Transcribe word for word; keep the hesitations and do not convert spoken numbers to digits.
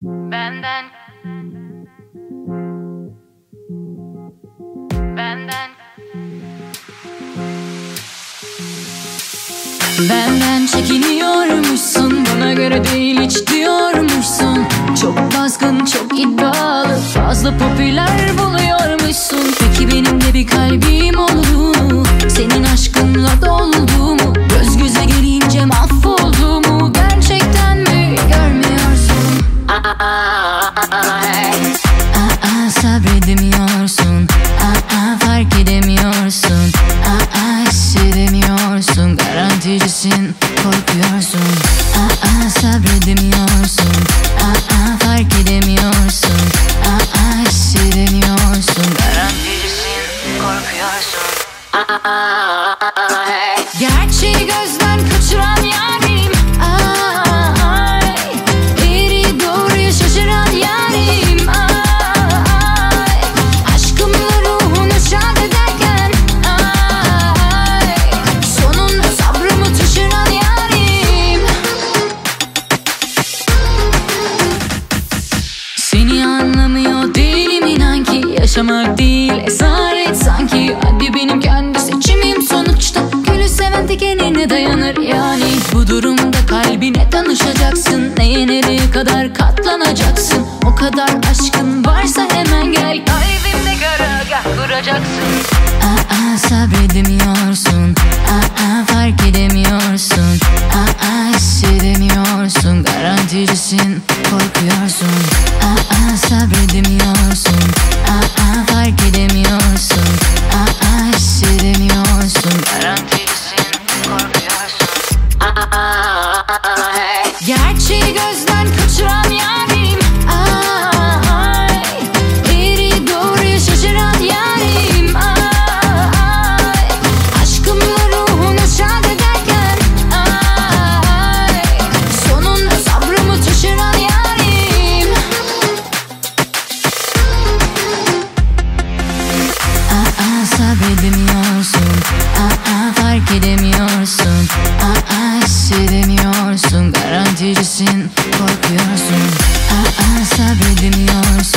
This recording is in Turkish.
Benden Benden Benden çekiniyormuşsun, bana göre değil hiç diyormuşsun. Çok baskın, çok iddialı, fazla popüler buluyormuşsun. Peki benim de bir kalbim olduğunu, senin aşkınla dolduğumu, göz göze gelince mahvolduğumu gerçekten mi görmüyorsun? Aa, aa, sabredemiyorsun. Aa, fark edemiyorsun. Aa, hissedemiyorsun. Garanticisin, korkuyorsun. Aa, sabredemiyorsun. Aa, fark edemiyorsun. Aa, hissedemiyorsun. Garanticisin, korkuyorsun. Aa, gerçeği gözden kaçıran yarim. Aa, eğri doğruyu şaşıran yarim. Aa, aşkımla ruhunu şad ederken, aa, sonunda sabrımı taşıran yarim. Seni anlamıyor değilim, inan ki yaşamak değil esaret sanki. Hadi benim kendi seçimim sonuçta, gülü seven dikenine dayanır yani. Bu durumda kalbine tanışacaksın, neye nereye kadar katlanacaksın. O kadar aşkın varsa hemen gel, kalbimde karargah kuracaksın. Aa, sabredemiyorsun. Aa, fark edemiyorsun. Aa, hissedemiyorsun. Garanticisin, korkuyorsun. Aa, sabredemiyorsun. Aa, fark edemiyorsun. Aa, hissedemiyorsun. Garanticisin, korkuyorsun. Aa, gerçeği gözden kaçıran yarim. Aa, eğri doğruyu şaşıran yarim. Aa, aşkımla ruhunu şad ederken, aa, sonunda sabrımı taşıran yarim. Aa, sabredemiyorsun. Aa, fark edemiyorsun. Aa, hissedemiyorsun. Garanticisin, korkuyorsun. Aa, sabredemiyorsun.